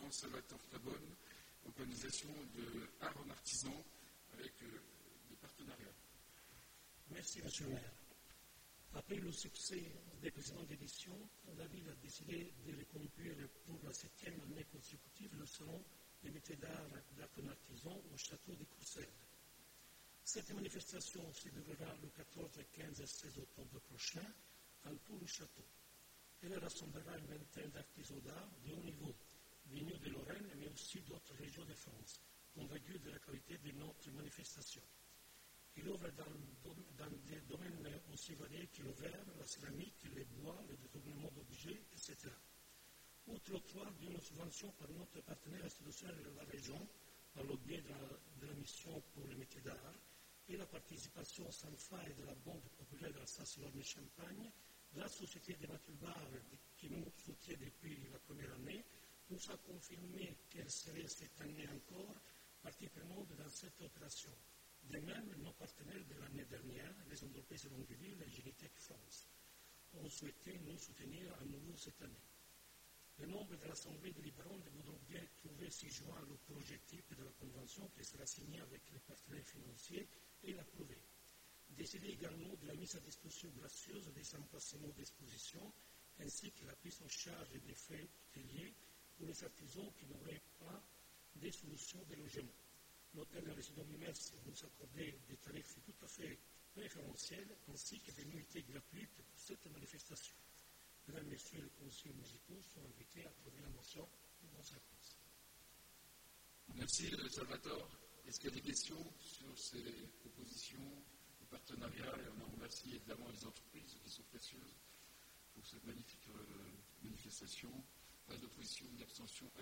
Salvatore Tabone, organisation de art en artisan avec des partenariats. Merci, Monsieur le maire. Après le succès des précédentes éditions, la ville a décidé de reconduire pour la 7e année consécutive le salon des métiers d'art en artisan au château de Courcelles. Cette manifestation se déroulera le 14, 15 et 16 octobre prochain dans tout le château. Elle rassemblera une vingtaine d'artisans d'art de haut niveau, venus de Lorraine, mais aussi d'autres régions de France, convaincus de la qualité de notre manifestation. Il ouvre dans des domaines aussi variés que le verre, la céramique, les bois, le détournement d'objets, etc. Outre l'octroi d'une subvention par notre partenaire institutionnel de la région, par le biais de la mission pour les métiers d'art, et la participation sans faille de la Banque populaire d'Alsace-Lorraine-Champagne, la société de Mathieu Barre, qui nous soutient depuis la première année, nous a confirmé qu'elle serait cette année encore partie prenante dans cette opération. De même, nos partenaires de l'année dernière, les entreprises de Longueville et Genitech France, ont souhaité nous soutenir à nouveau cette année. Les membres de l'Assemblée délibérante voudront bien trouver 6 juin le projet type de la convention qui sera signé avec les partenaires financiers et l'approuver. Décider également de la mise à disposition gracieuse des emplacements d'exposition ainsi que la prise en charge des frais hôteliers pour les artisans qui n'auraient pas des solutions de logement. L'hôtel de résidence Mimers nous accordait des tarifs tout à fait préférentiels ainsi que des nuitées gratuites pour cette manifestation. Mesdames et Messieurs les conseillers musicaux sont invités à approuver la motion de vos réponses. Merci Salvatore. Est-ce qu'il y a des questions sur ces propositions de partenariat? Et on en remercie évidemment les entreprises qui sont précieuses pour cette magnifique manifestation. Pas d'opposition, d'abstention.